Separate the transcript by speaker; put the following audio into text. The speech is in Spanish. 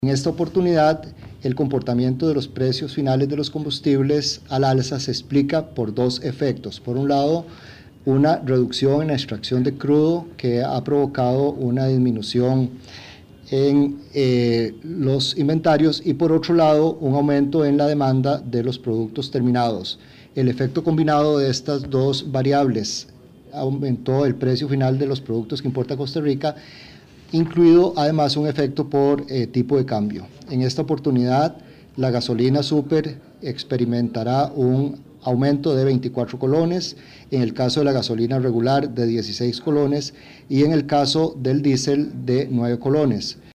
Speaker 1: En esta oportunidad, el comportamiento de los precios finales de los combustibles al alza se explica por dos efectos. Por un lado, una reducción en la extracción de crudo que ha provocado una disminución en los inventarios y por otro lado un aumento en la demanda de los productos terminados. El efecto combinado de estas dos variables aumentó el precio final de los productos que importa Costa Rica, incluido además un efecto por tipo de cambio. En esta oportunidad, la gasolina super experimentará un aumento de 24 colones, en el caso de la gasolina regular de 16 colones y en el caso del diésel de 9 colones.